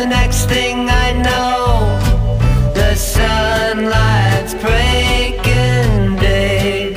next thing I know, the sunlight's breaking day.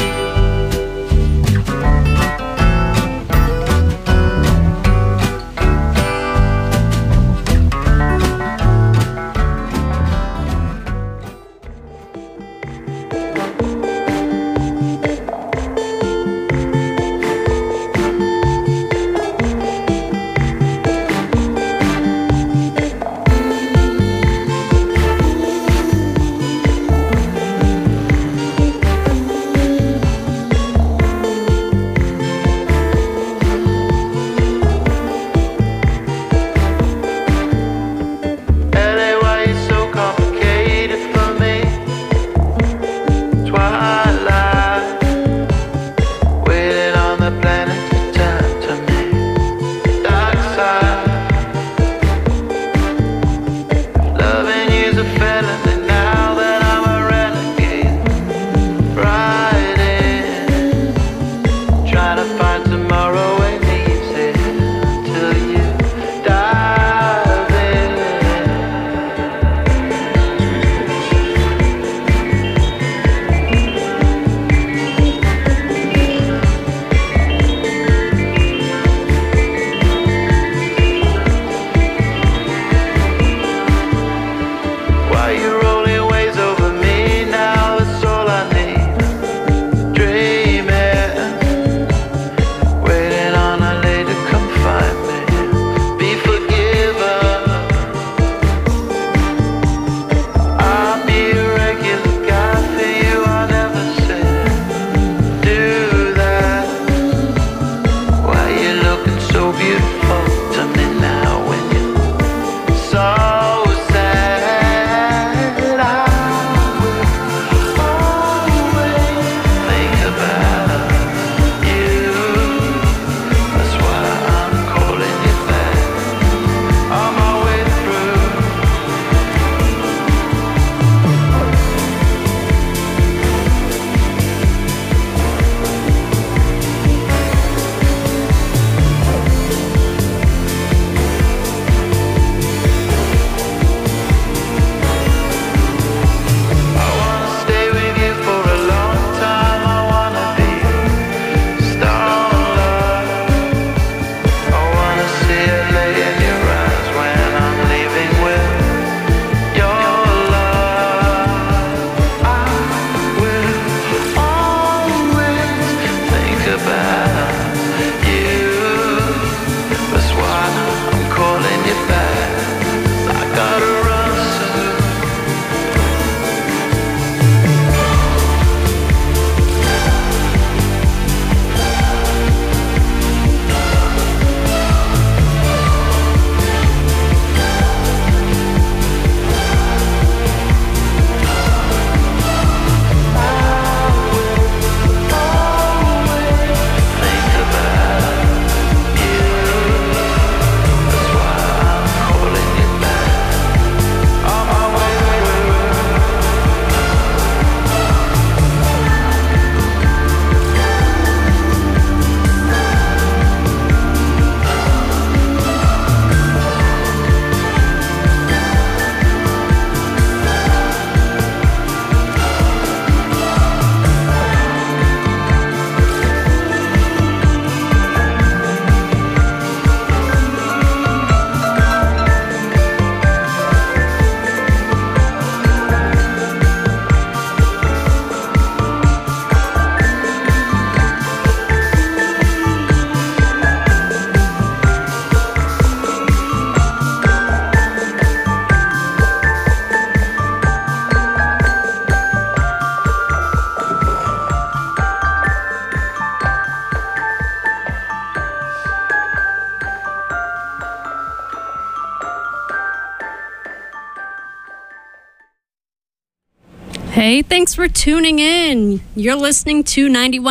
Hey, thanks for tuning in. You're listening to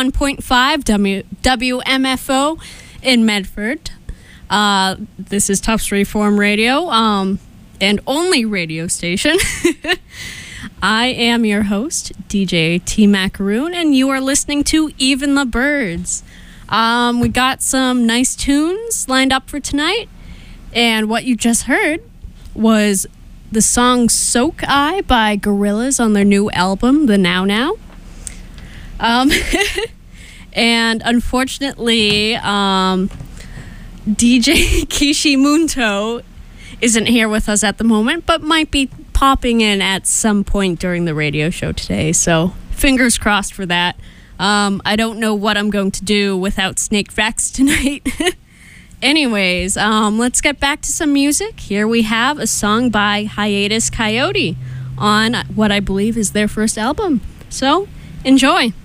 91.5 WMFO in Medford. This is Tufts Reform Radio, and only radio station. I am your host, DJ T. Macaroon, and you are listening to Even the Birds. We got some nice tunes lined up for tonight, and what you just heard was the song Soak Eye by Gorillaz on their new album, The Now Now. And unfortunately, DJ Kishi Munto isn't here with us at the moment, but might be popping in at some point during the radio show today. So fingers crossed for that. I don't know what I'm going to do without Snake Facts tonight. Anyways, let's get back to some music. Here we have a song by Hiatus Kaiyote on what I believe is their first album. So enjoy.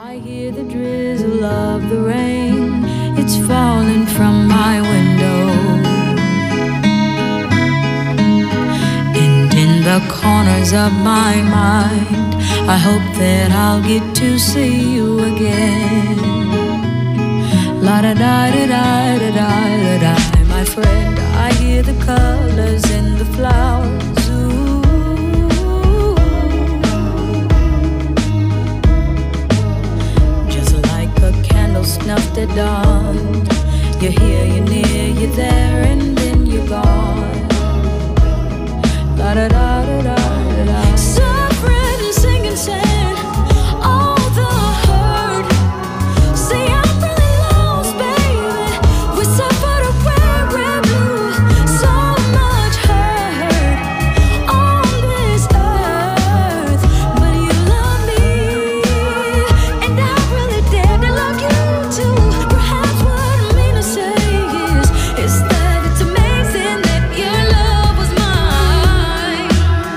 I hear the drizzle of the rain. It's falling from my window. And in the corners of my mind, I hope that I'll get to see you again. La da da da da da da da. My friend, I hear the colors in the flowers. Ooh. Just like a candle snuffed at dawn. You're here, you're near, you're there, and then you're gone. La da da da da da da. Suffering and singing sad, all the hurt. See, I'm really lost, baby. We suffered a weary blue. So much hurt on this earth, but you love me, and I really dare to love you too. Perhaps what I mean to say is that it's amazing that your love was mine.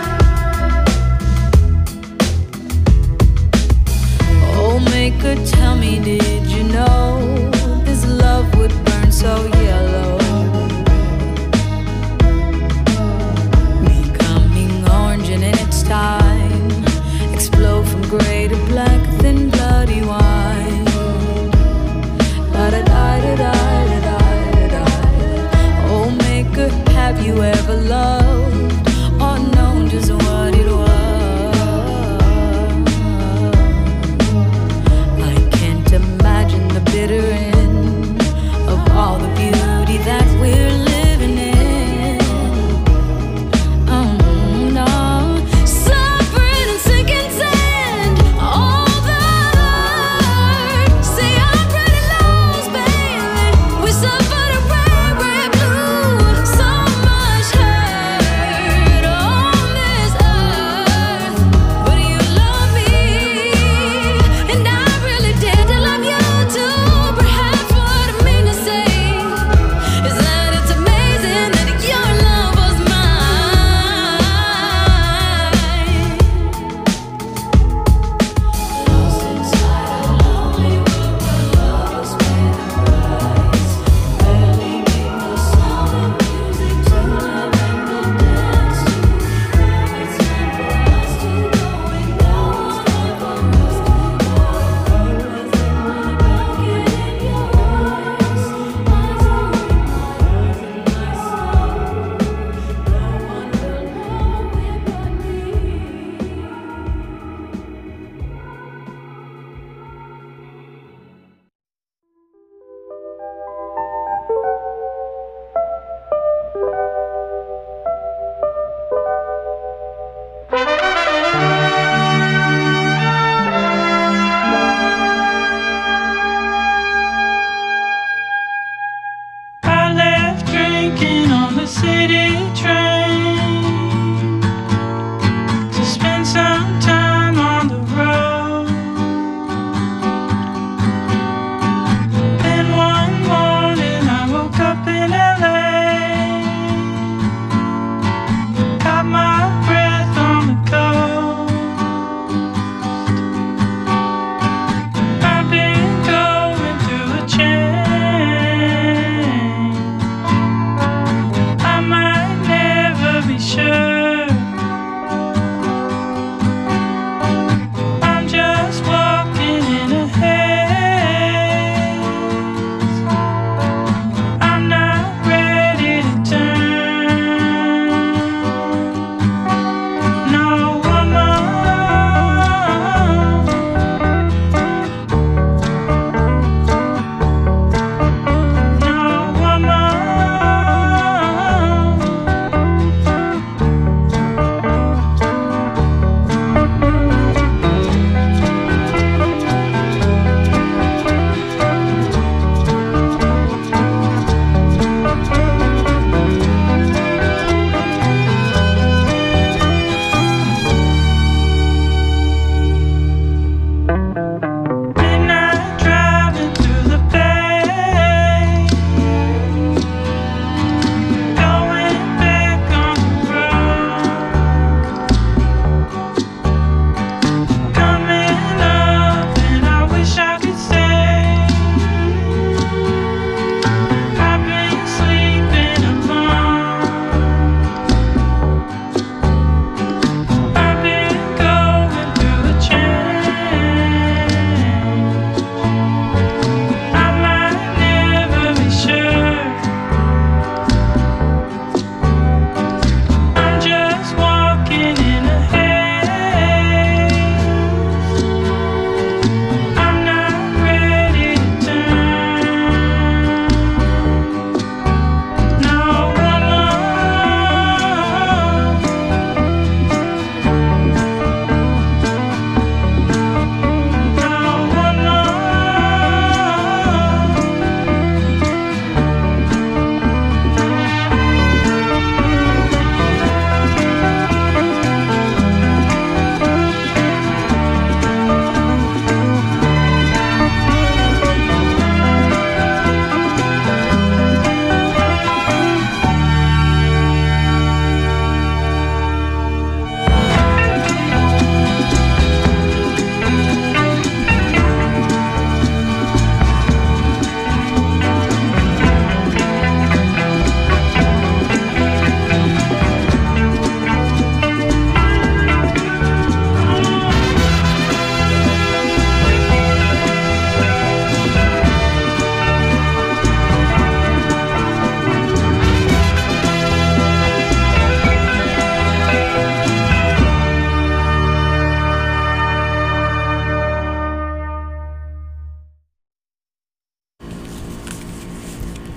Oh, maker, tell me, did you know this love would burn so yellow? Becoming orange and in its time, explode from gray to black, thin bloody wine. La da da da da da da da. Oh, maker, have you ever loved or known just what it was? I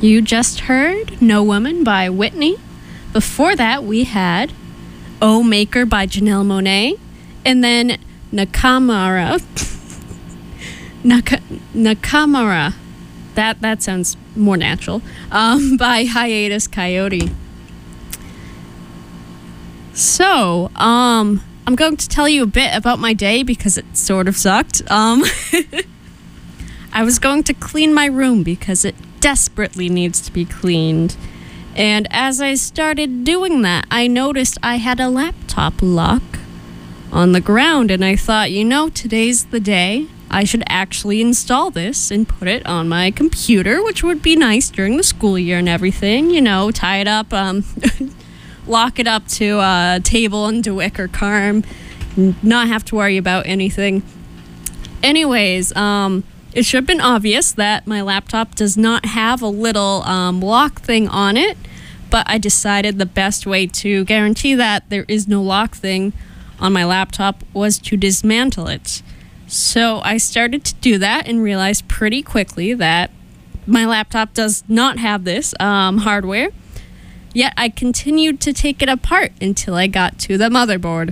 You just heard No Woman by Whitney. Before that, we had Oh Maker by Janelle Monáe. And then Nakamura. Nakamura. That sounds more natural. By Hiatus Coyote. So, I'm going to tell you a bit about my day because it sort of sucked. I was going to clean my room because it desperately needs to be cleaned. And as I started doing that, I noticed I had a laptop lock on the ground. And I thought, today's the day. I should actually install this and put it on my computer, which would be nice during the school year and everything. Tie it up, lock it up to a table in DeWitt or Carm, not have to worry about anything. Anyways, it should have been obvious that my laptop does not have a little lock thing on it, but I decided the best way to guarantee that there is no lock thing on my laptop was to dismantle it. So I started to do that and realized pretty quickly that my laptop does not have this hardware. Yet I continued to take it apart until I got to the motherboard.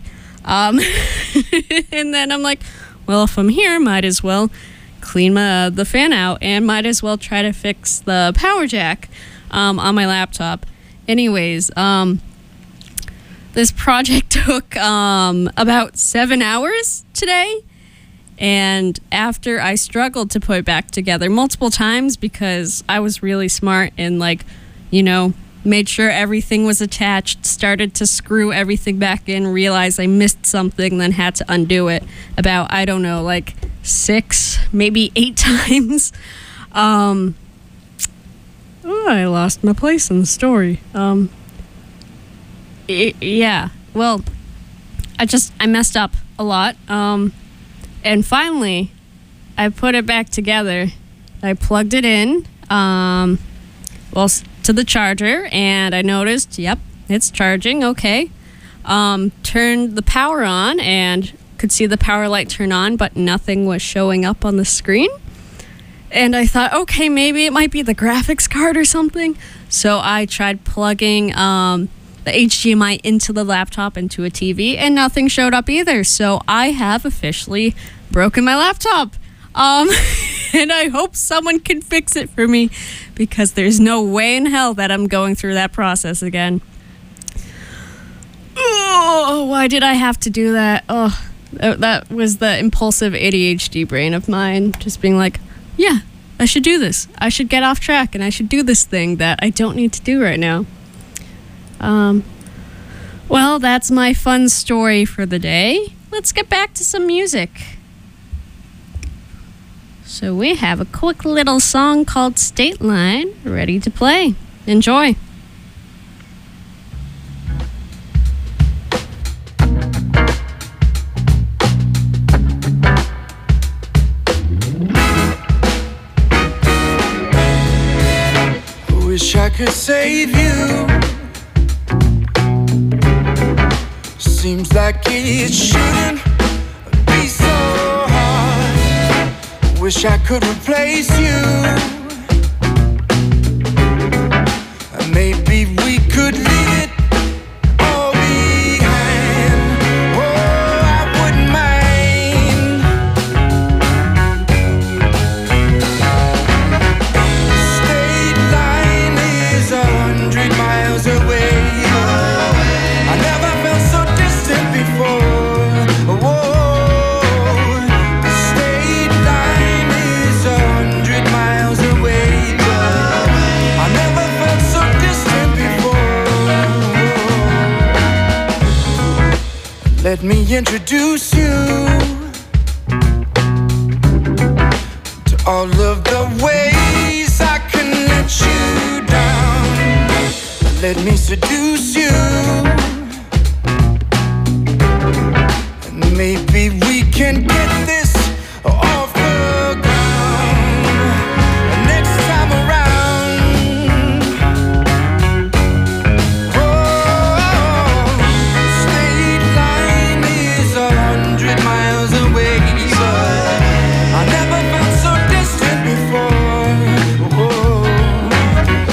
And then I'm like, well, if I'm here, might as well clean the fan out and might as well try to fix the power jack on my laptop. Anyways, this project took about 7 hours today. And after I struggled to put it back together multiple times because I was really smart and made sure everything was attached, started to screw everything back in, realized I missed something, then had to undo it about, 6, maybe 8 times. I lost my place in the story. Yeah, well, I messed up a lot. And finally, I put it back together. I plugged it in, to the charger, and I noticed, yep, it's charging, okay. Turned the power on and could see the power light turn on, but nothing was showing up on the screen. And I thought, okay, maybe it might be the graphics card or something. So I tried plugging the HDMI into the laptop into a TV, and nothing showed up either. So I have officially broken my laptop. And I hope someone can fix it for me because there's no way in hell that I'm going through that process again. Oh, why did I have to do that? Oh, that was the impulsive ADHD brain of mine, just being like, yeah, I should do this. I should get off track and I should do this thing that I don't need to do right now. Well, that's my fun story for the day. Let's get back to some music. So we have a quick little song called State Line ready to play. Enjoy. Wish I could save you. Seems like it shouldn't be so hard. Wish I could replace you. Maybe we could leave it all behind. Oh, I wouldn't mind. State line is 100 miles away. I never felt so distant before. Whoa, the state line is 100 miles away. I never felt so distant before. Let me introduce you to all of the ways I can let you down. Let me seduce you. Maybe we can get this off the ground next time around. Oh, state line is 100 miles away, but I never felt so distant before. Oh,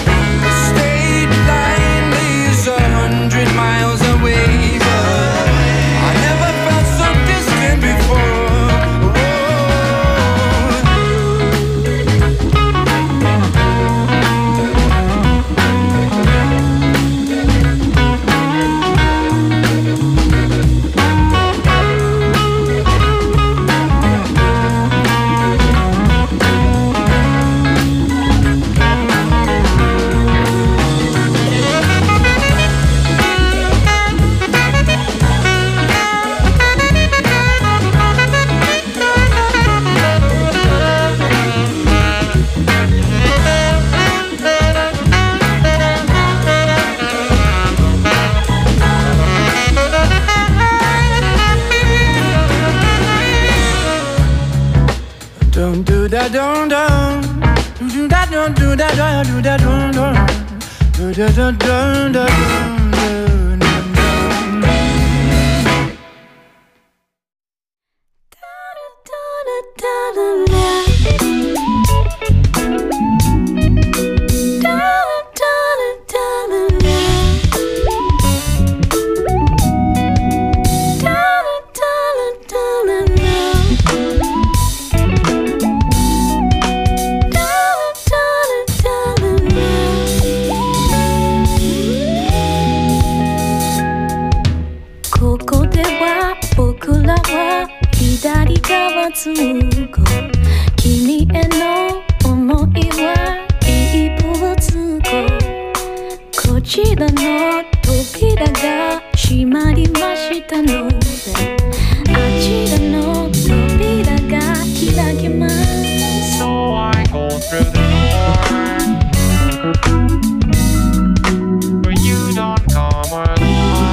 Don't do that, don't do that, don't do that, don't do that, don't do that, don't do that. 左側通行君への思いは一方通行こちらの扉が閉まりましたのであちらの扉が開けます So I go through the door But you don't come along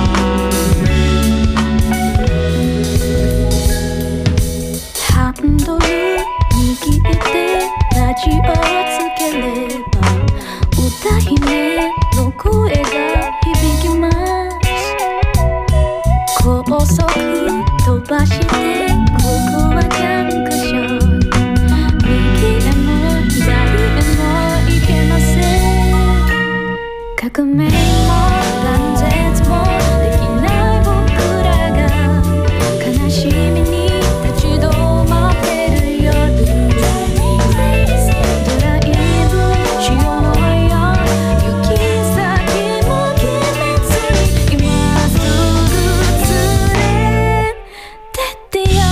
ハンドル握ってラジオをつければ歌姫の声が響きます高速飛ばしてここはジャンクション右へも左へも行けません革命も断絶もできない僕らが悲しみに立ち止まってる夜ドライブしようよ行き先も決めずに今すぐ連れてってよ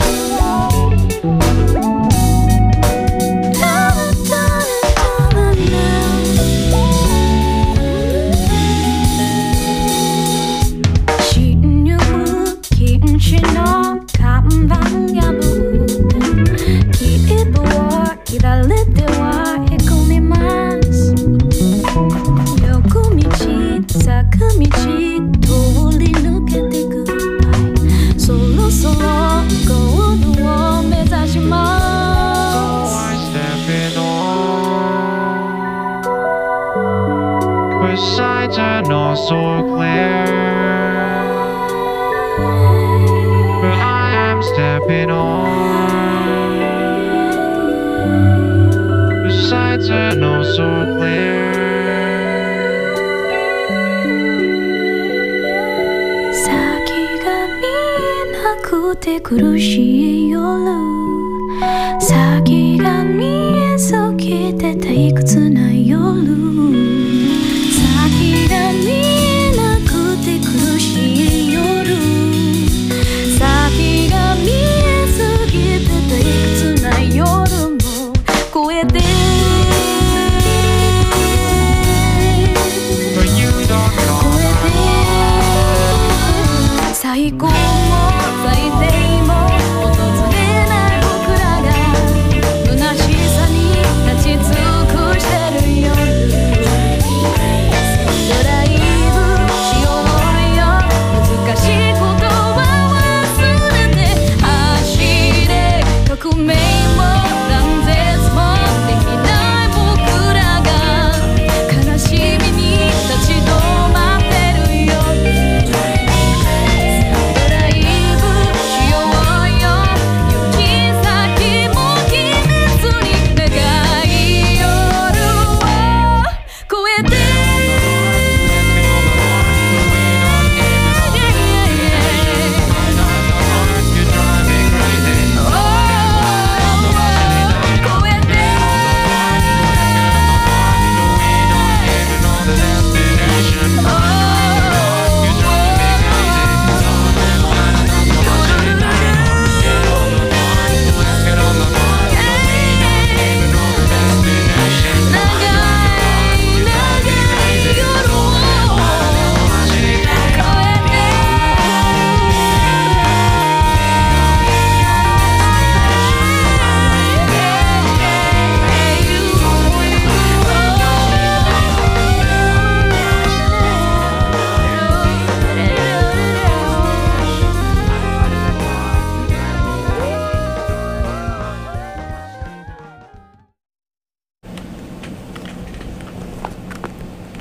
進入禁止の看板破って切符を切られてはへこみます横道坂道通り抜けてくそろそろゴールを目指します So I step it on Which sides are not so clear But I am stepping on The sights are not so clear 先が見えなくて苦しい夜先が見えそうきて退屈な夜先が見えなくて苦しい夜先が見えすぎて退屈な夜も超えて最高も最低も訪れない僕らが虚しさに立ち尽くしてる夜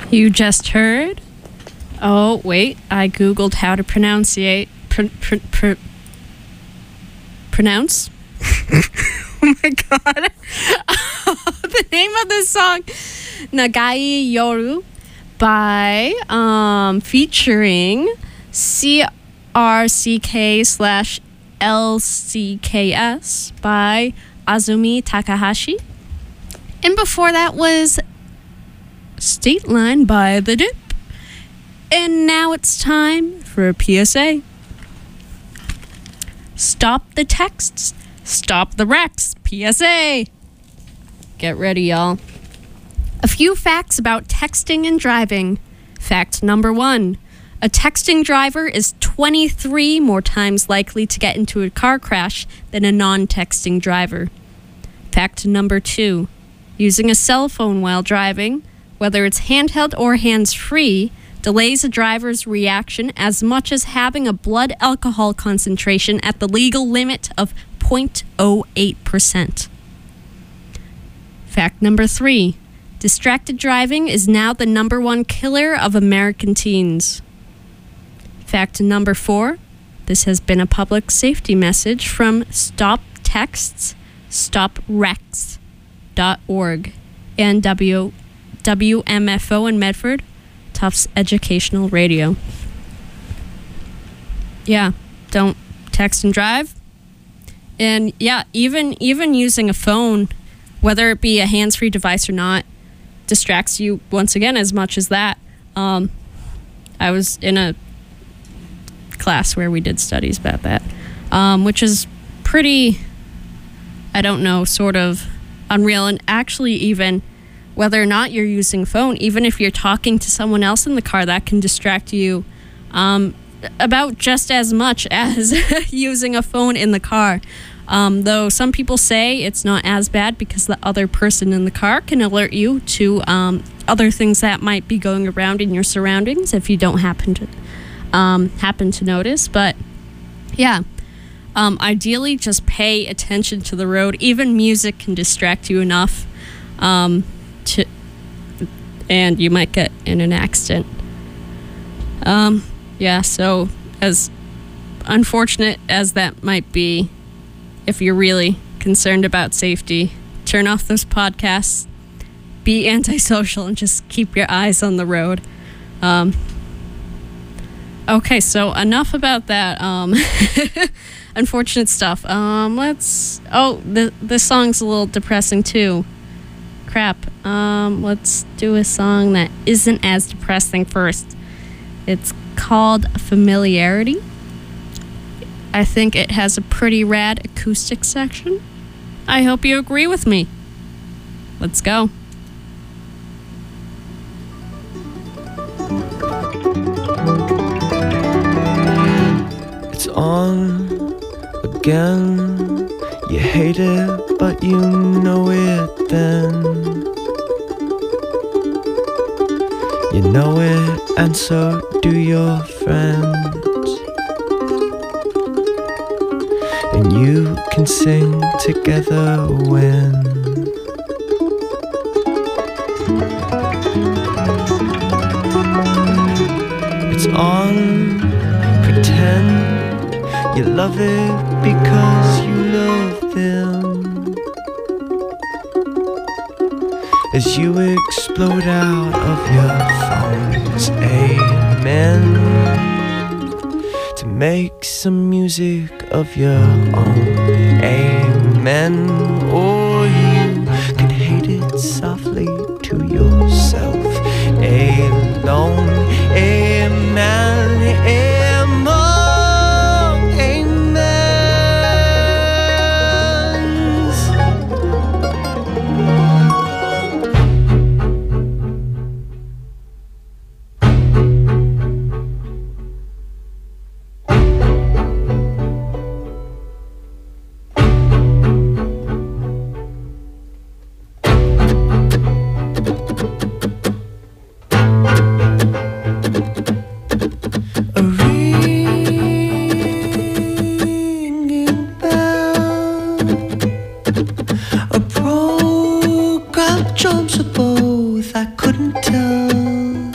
You just heard. Oh, wait. I Googled how to pronunciate. Pronounce? Oh my god. The name of this song, Nagai Yoru, by featuring CRCK/LCKS by Azumi Takahashi. And before that was State Line by The Dip. And now it's time for a PSA. Stop the texts. Stop the wrecks. PSA. Get ready, y'all. A few facts about texting and driving. Fact number 1. A texting driver is 23 more times likely to get into a car crash than a non-texting driver. Fact number 2. Using a cell phone while driving, whether it's handheld or hands-free, delays a driver's reaction as much as having a blood alcohol concentration at the legal limit of 0.08%. Fact number 3. Distracted driving is now the #1 killer of American teens. Fact number 4. This has been a public safety message from Stop Texts, Stop Wrecks.org and WMFO in Medford, Tufts Educational Radio. Yeah, don't text and drive. And yeah, even using a phone, whether it be a hands-free device or not, distracts you once again as much as that. I was in a class where we did studies about that, which is pretty, I don't know, sort of unreal. And actually, even whether or not you're using a phone, even if you're talking to someone else in the car, that can distract you about just as much as using a phone in the car. Though some people say it's not as bad because the other person in the car can alert you to other things that might be going around in your surroundings if you don't happen to notice. But yeah, ideally just pay attention to the road. Even music can distract you enough and you might get in an accident. Yeah, so as unfortunate as that might be, if you're really concerned about safety, turn off those podcasts, be antisocial, and just keep your eyes on the road. Okay, so enough about that unfortunate stuff. This song's a little depressing too. Crap. Let's do a song that isn't as depressing first. It's called Familiarity. I think it has a pretty rad acoustic section. I hope you agree with me. Let's go. It's on again. You hate it, but you know it then. You know it, and so do your friends. And you can sing together when it's on. Pretend you love it because you love them. As you explode out of your phones, amen. To make some music of your own, amen. Or you can hate it softly to yourself, alone, amen, amen, amens. Jumps of both, I couldn't tell.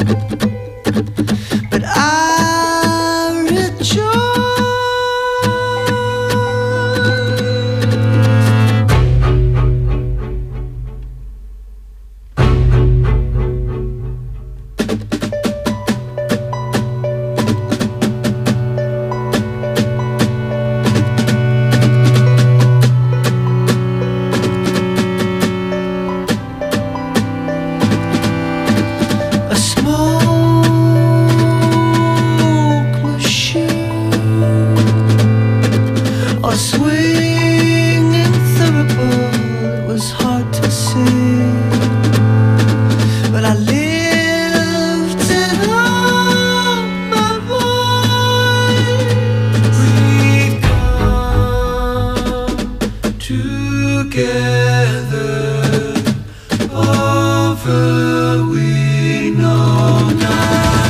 hard to see, but I lifted up my voice. We've come together over we know not.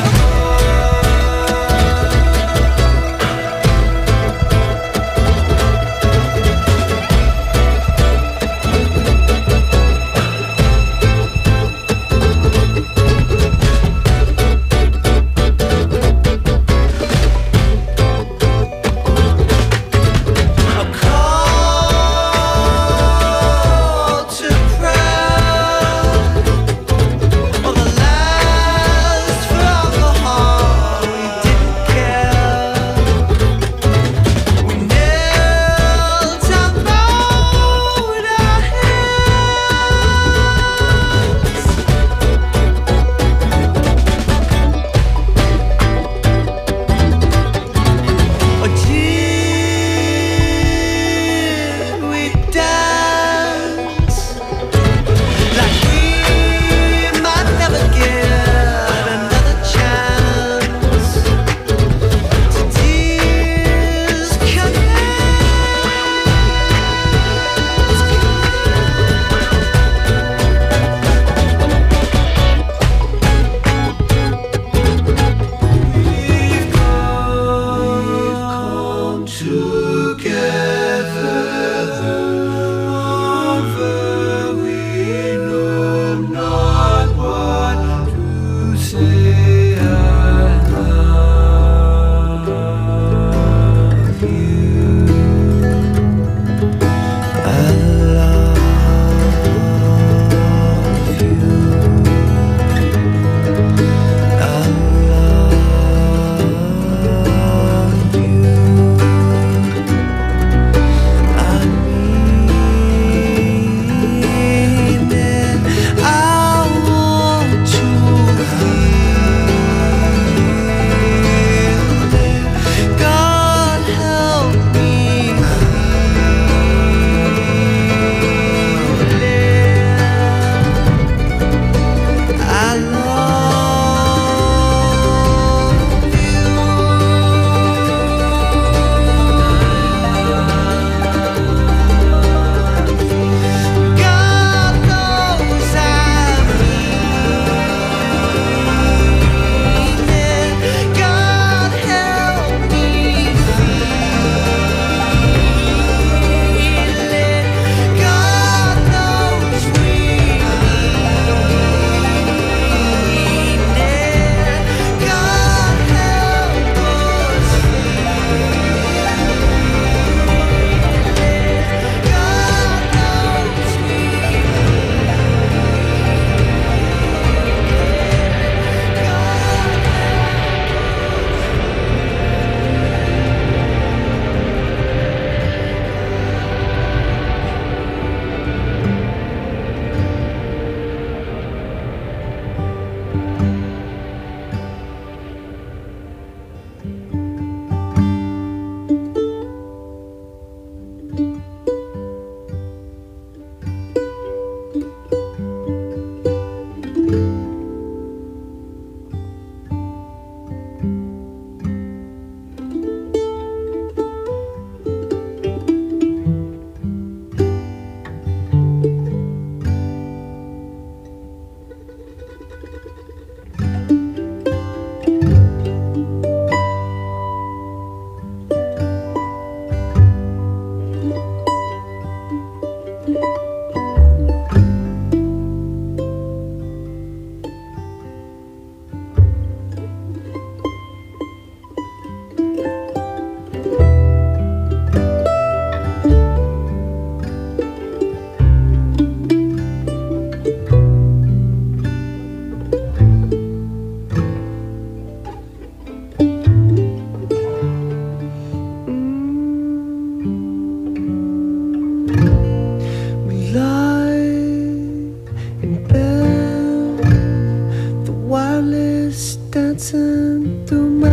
dancing through my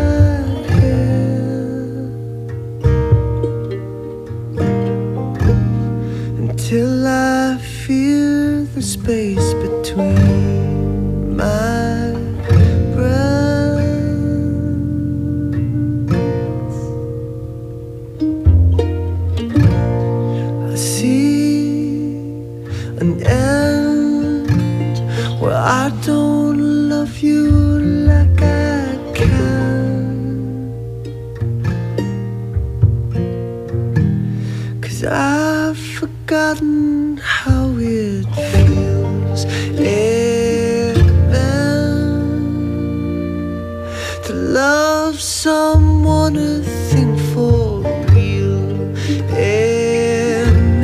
head until I feel the space between my breaths. I see an end where I don't love you like I can, 'cause I've forgotten how it feels, amen, to love someone, a thing for real, amen.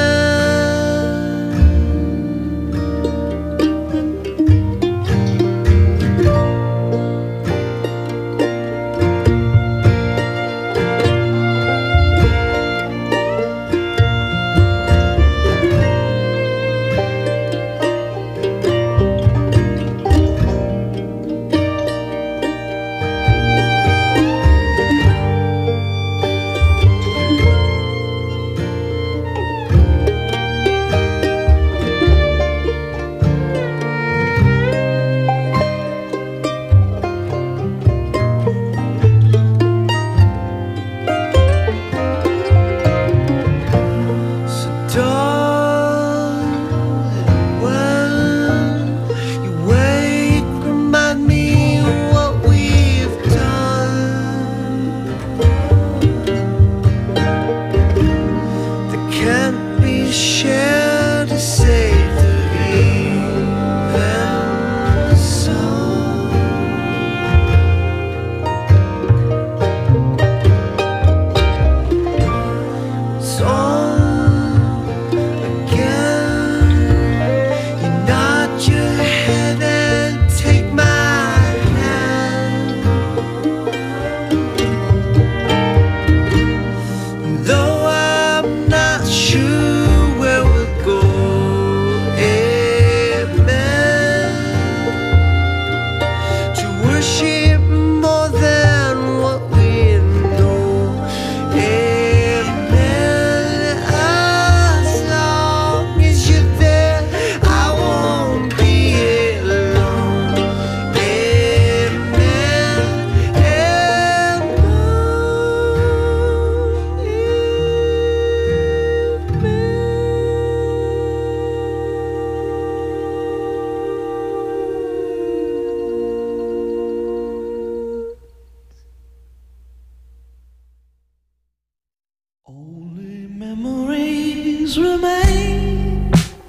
Remain.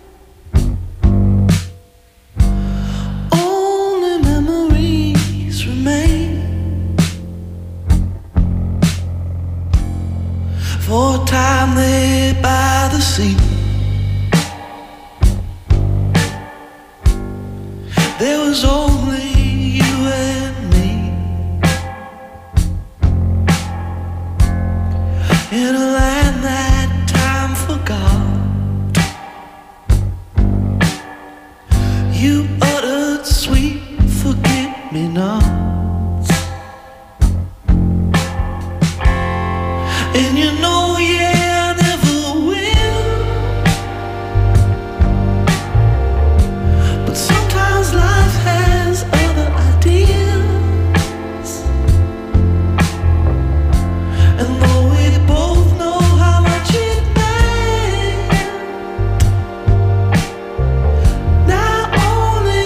Only memories remain for a time there by the sea. There was only you and me in a land that time forgot. You uttered sweet forget-me-nots, and you know, yeah, I never will. But sometimes life has other ideas, and though we both know how much it meant, now only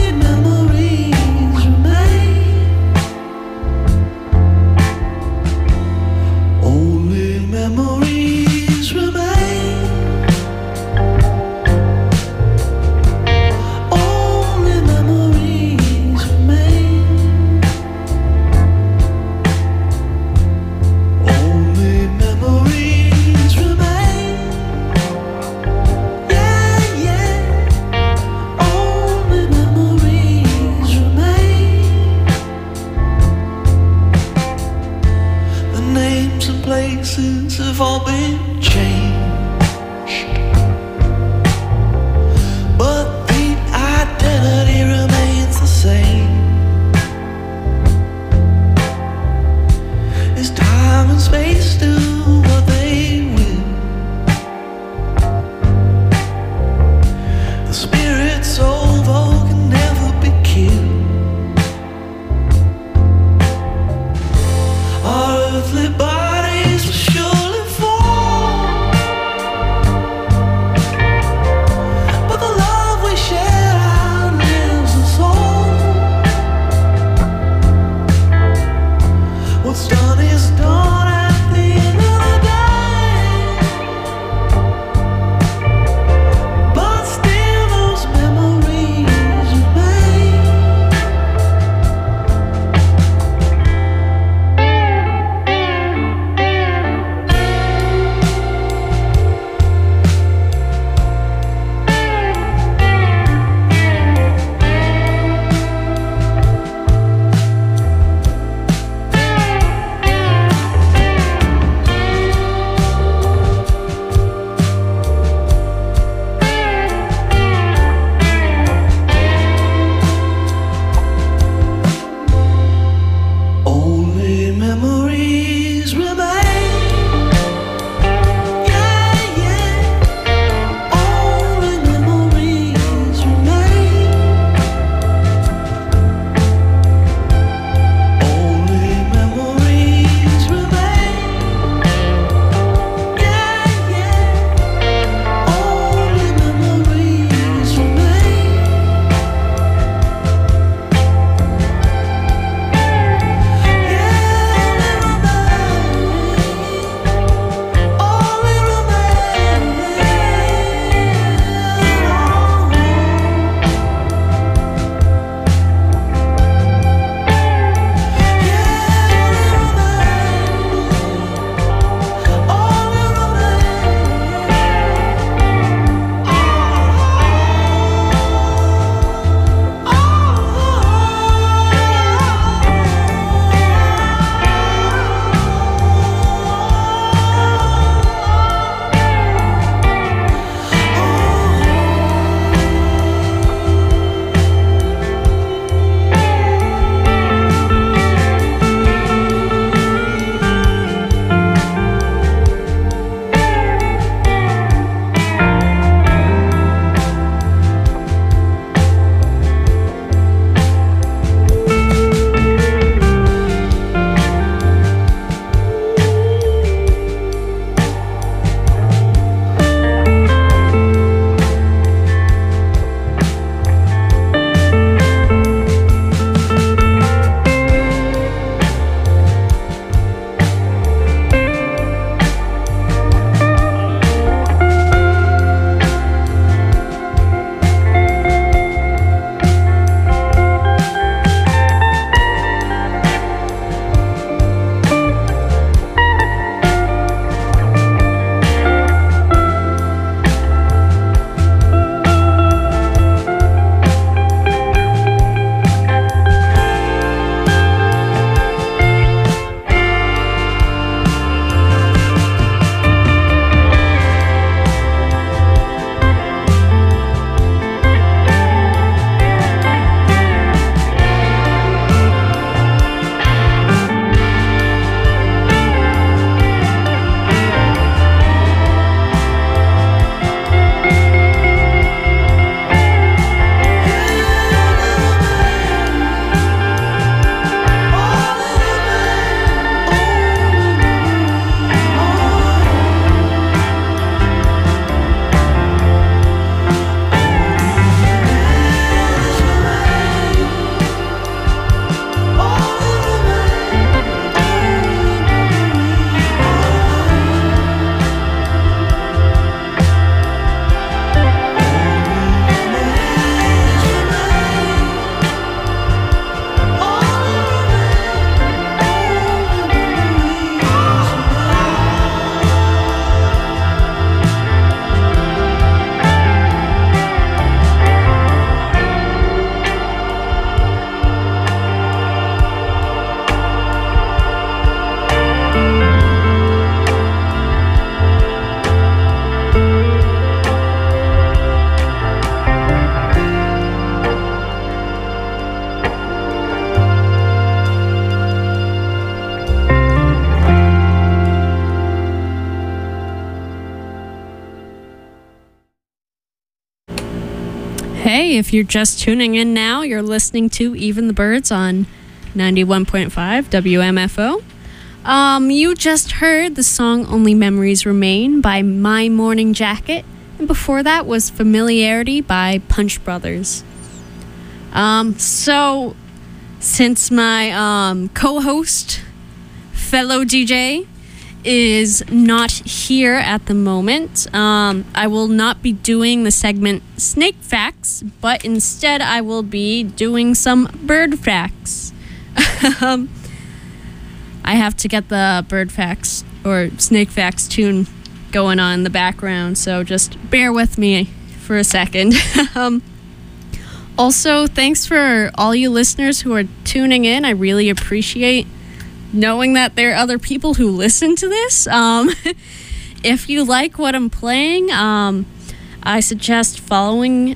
Hey, if you're just tuning in now, you're listening to Even the Birds on 91.5 WMFO. You just heard the song Only Memories Remain by My Morning Jacket, and before that was Familiarity by Punch Brothers. So, since my co-host, fellow DJ, is not here at the moment, I will not be doing the segment Snake Facts, but instead I will be doing some bird facts. I have to get the bird facts or snake facts tune going on in the background, so just bear with me for a second. Also, thanks for all you listeners who are tuning in. I really appreciate knowing that there are other people who listen to this. If you like what I'm playing, I suggest following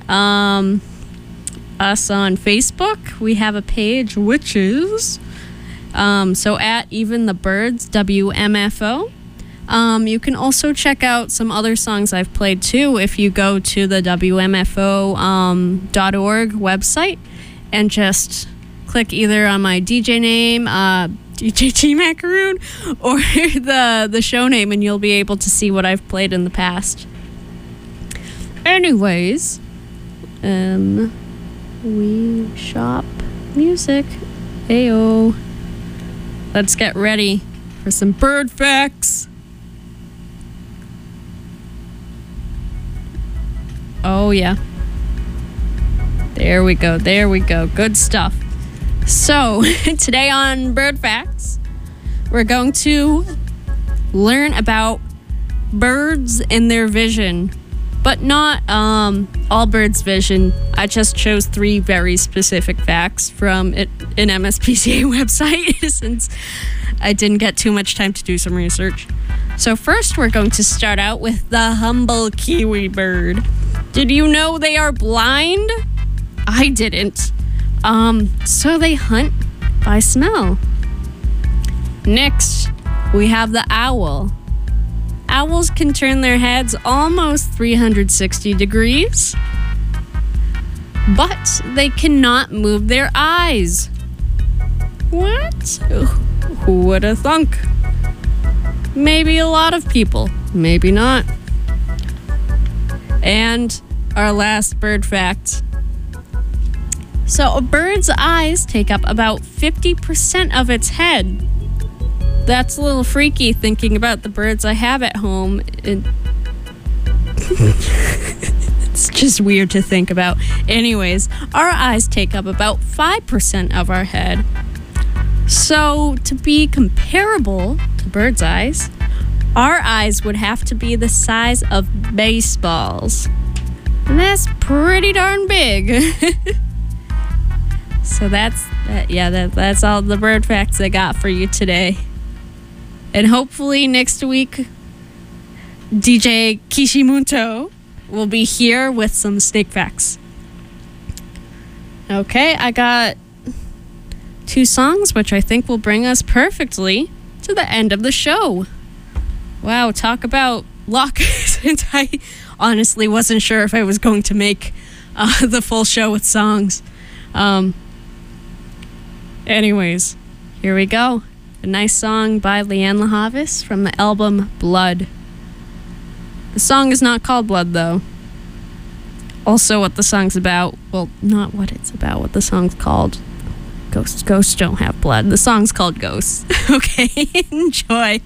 us on Facebook. We have a page which is so at Even the Birds WMFO. You can also check out some other songs I've played too if you go to the WMFO.org website and just click either on my DJ name, DJ T Macaroon, or the show name, and you'll be able to see what I've played in the past. Anyways, we shop music. Ayo. Let's get ready for some bird facts. Oh yeah. There we go. Good stuff. So, today on Bird Facts, we're going to learn about birds and their vision, but not all birds' vision. I just chose 3 very specific facts from an MSPCA website since I didn't get too much time to do some research. So first, we're going to start out with the humble kiwi bird. Did you know they are blind? I didn't. So they hunt by smell. Next, we have the owl. Owls can turn their heads almost 360 degrees, but they cannot move their eyes. What? Who would have thunk? Maybe a lot of people, maybe not. And our last bird fact. So a bird's eyes take up about 50% of its head. That's a little freaky thinking about the birds I have at home. It's just weird to think about. Anyways, our eyes take up about 5% of our head. So to be comparable to birds' eyes, our eyes would have to be the size of baseballs. And that's pretty darn big. So that's all the bird facts I got for you today. And hopefully next week, DJ Kishimuto will be here with some snake facts. Okay, I got 2 songs, which I think will bring us perfectly to the end of the show. Wow, talk about luck, since I honestly wasn't sure if I was going to make the full show with songs. Anyways, here we go. A nice song by Leanne LaHavis from the album Blood. The song is not called Blood, though. Also, what the song's about, well, not what it's about, what the song's called. Ghosts don't have blood. The song's called Ghosts. Okay, enjoy.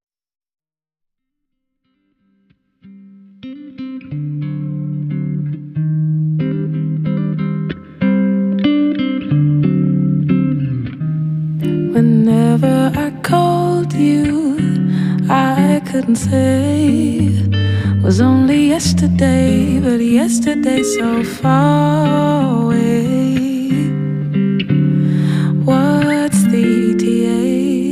Whenever I called you, I couldn't say was only yesterday, but yesterday so far away. What's the ETA?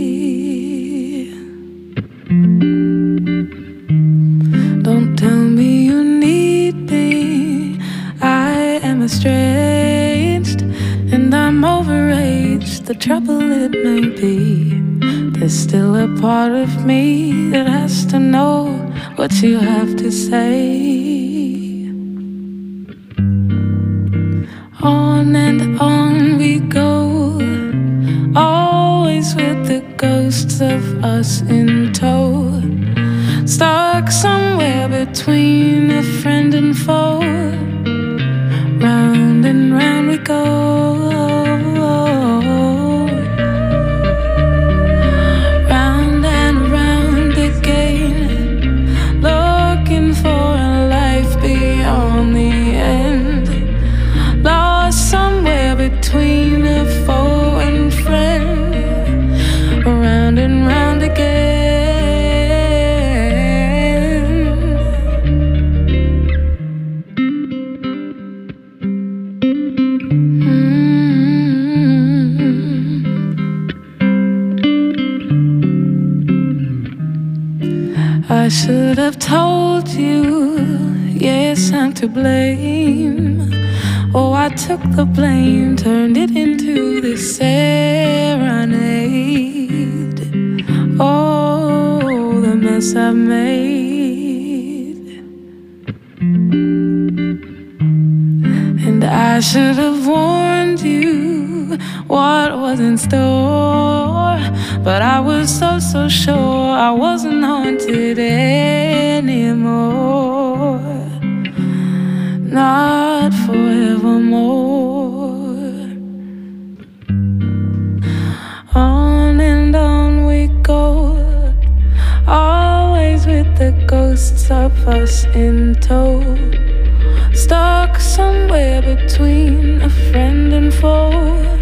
Don't tell me you need me. I am estranged and I'm overaged. The trouble it may be, there's still a part of me that has to know what you have to say. On and on we go, always with the ghosts of us in tow, stuck somewhere between a friend and foe. Round and round we go, round and round again, looking for a life beyond the end, lost somewhere between a foe and friend. Round and round again. I should have told you, yes, I'm to blame. Oh, I took the blame, turned it into this serenade. Oh, the mess I've made. And I should have warned you what was in store, but I was so sure I wasn't haunted anymore. Not forevermore. On and on we go, always with the ghosts of us in tow, stuck somewhere between a friend and foe.